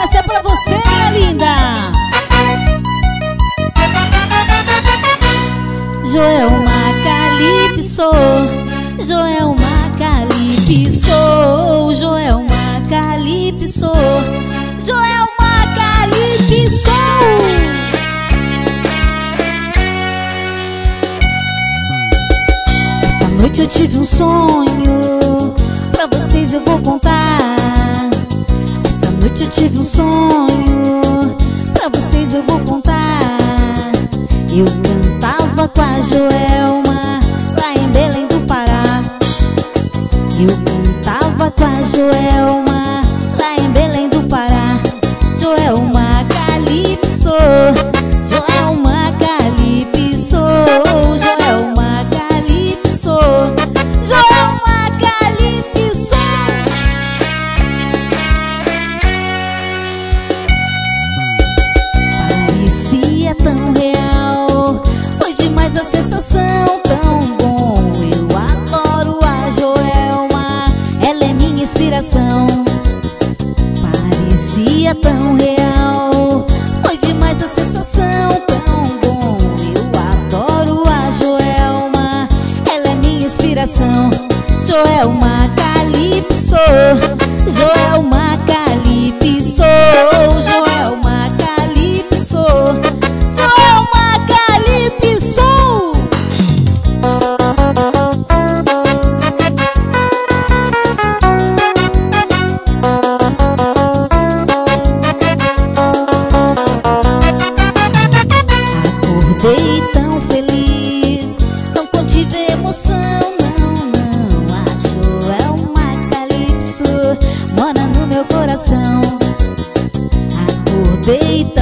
Essa é pra você, minha linda. Joelma Calypso, Joelma Calypso, Joelma Calypso, Joelma Calypso. Esta noite eu tive um sonho, pra vocês eu vou contar. Esta noite eu tive um sonho, pra vocês eu vou contar. Eu cantava com a Joelma lá em Belém do Pará. Eu cantava com a Joelma lá em Belém do Pará. Joelma Calypso, Joelma Calypso, Joelma Calypso, Joelma Calypso. Parecia tão real, foi demais a sensação, tão bom. Eu adoro a Joelma, ela é minha inspiração. Parecia tão real, foi demais a sensação, tão bom. Eu adoro a Joelma, ela é minha inspiração. Joelma Calypso, Joelma Calypso, Joelma Calypso, Joelma Calypso. Acordei tão feliz, não contive emoção, não. A Joelma Calypso mora no meu coração. Acordei